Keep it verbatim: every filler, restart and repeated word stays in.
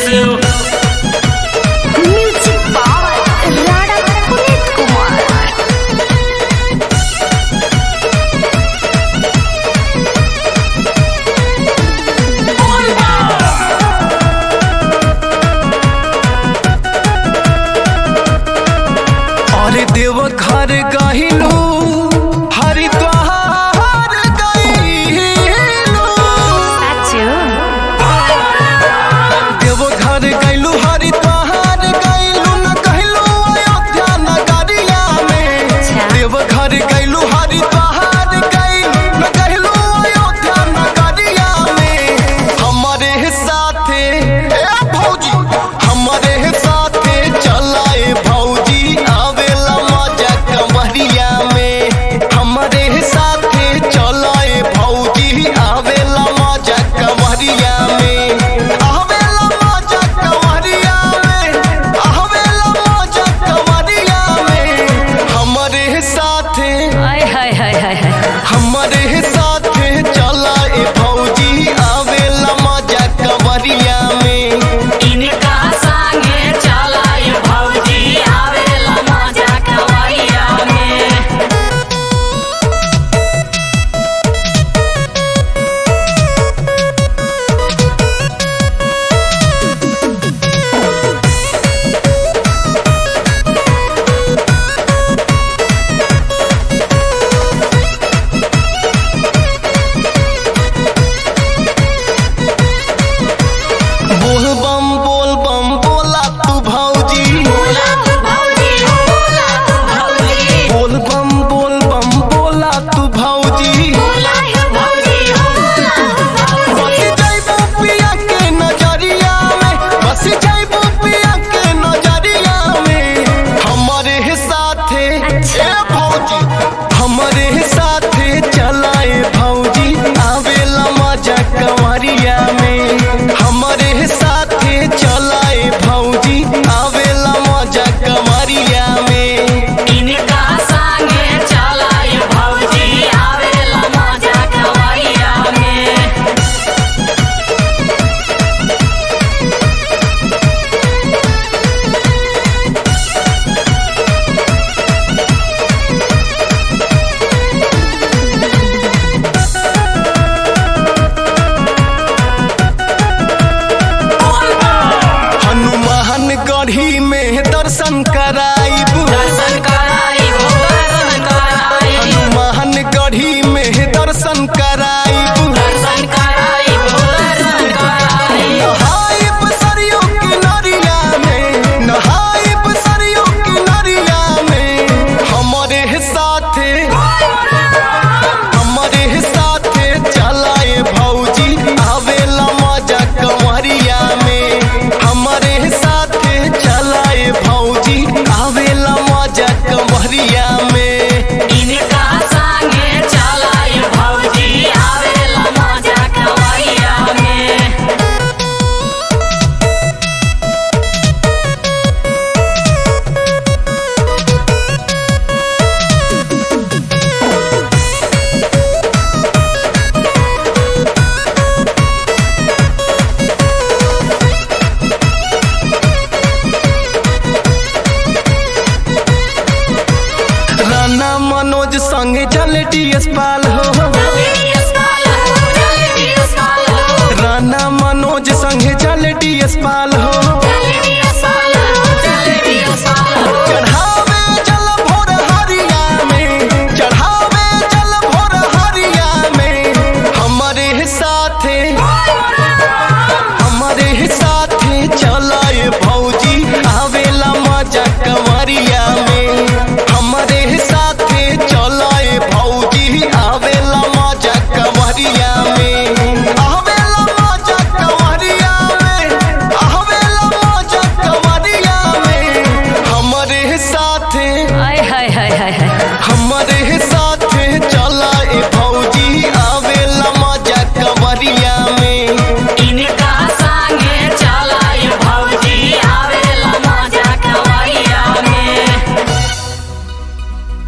exclusive. Music by Rada Punit Kumar. अरे देव घर गहिलू हरिद्वार गइलू देव घर गइलू हरिद्वार गइलू न कहलू अयोध्या नगरिया में देव घर गइलू हरिद्वार गइलू न कहलू अयोध्या नगरिया में हमारे साथे ए भौजी हमारे साथे चलाए भौजी आवेला मजा कमरिया में हमारे साथे चलाए भौजी आवेला मजा कमरिया में आवेला मजा कमरिया में आवेला मजा कमरिया में हमारे साथे हाय हाय हाय हाय हमारे साथे चलाए भौजी आवेला मजा कमरिया में इनका संगे चलाए भौजी आवेला मजा कवरिया में। बोल बम बोल बम बोला तू भौजी बोला तू भौजी बोला तू भौजी बोल बम बोल बम बोला तू भौजी बोला है भौजी बोला तू भौजी। बस जइबू पिया के नजरिया में बस जइबू पिया के नजरिया में हमारे साथे ए भौजी हमारे साथे चलाए भौजी आवेला मजा कमरिया में हमारे साथे चलाए भौजी आवेला मजा कमरिया में इनका संगे चलाए भौजी आवेला मजा कवरिया में। हनुमान गढ़ी में दर्शन कराइब दर्शन कराई हो दर्शन कराई हनुमान गढ़ी में दर्शन कराइब दर्शन कराई हो दर्शन कराई। नहाइब सरयू किनारिया में नहाइब सरयू किनारिया में हमारे साथे हमारे साथे चलाए भौजी आवेला मजा कमरिया में हमारे साथे चलाए भौजी आवेला मजा कमरिया में इनका संगे चलाए भौजी आवेला मजा कवरिया में। राना मनोज संगे चल डीएस पाल हो राना मनोज संगे चल डीएस पाल हो